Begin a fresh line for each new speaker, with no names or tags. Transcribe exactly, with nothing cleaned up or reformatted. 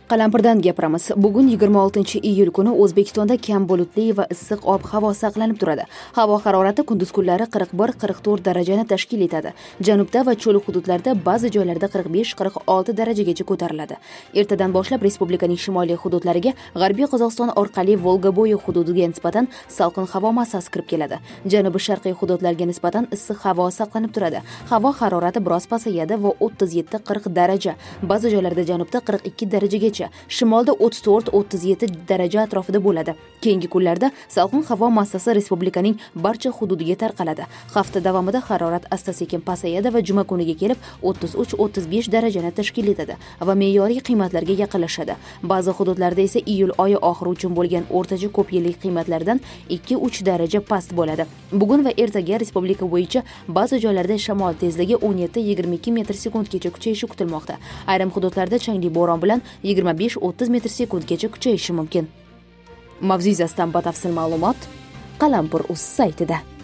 Qalampirdan gapiramiz. Bugun yigirma oltinchi iyul kuni O'zbekistonda kam bulutli va issiq ob-havo saqlanib turadi. Havo harorati kunduz kunlari qirq bir qirq to'rt darajani tashkil etadi. Janubda va cho'l hududlarda ba'zi joylarda qirq besh qirq olti darajagacha ko'tariladi. Ertadan boshlab respublikaning shimoliy hududlariga, G'arbiy Qozog'iston orqali Volgabo'yi hududiga nisbatan salqin havo massasi kirib keladi. Janubi-sharqiy hududlarga nisbatan issiq havo saqlanib turadi. Havo harorati biroz pasayadi va o'ttiz yetti qirq daraja, ba'zi joylarda janubda qirq ikki darajagacha, shimolda o'ttiz to'rt o'ttiz yetti daraja atrofida bo'ladi. Keyingi kunlarda salqin havo massasi respublikaning barcha hududiga tarqaladi. Hafta davomida harorat asta-sekin pasayadi va juma kuniga kelib o'ttiz uch o'ttiz besh darajani tashkil etadi va me'yoriy qiymatlarga yaqinlashadi. Ba'zi hududlarda esa iyul oyi oxiri uchun bo'lgan o'rtacha ko'p yillik qiymatlardan ikki uch daraja past bo'ladi. Bugun va ertaga respublika bo'yicha ba'zi joylarda shamol tezligi o'n yetti yigirma ikki metr sekundgacha kuchayishi kutilmoqda. Ayrim hududlarda changli bo'ron bilan yigirma besh o'ttiz metr sekundgacha kuchayishi mumkin. Mavzu yuzasidan batafsil ma'lumot Qalampir.uz saytida.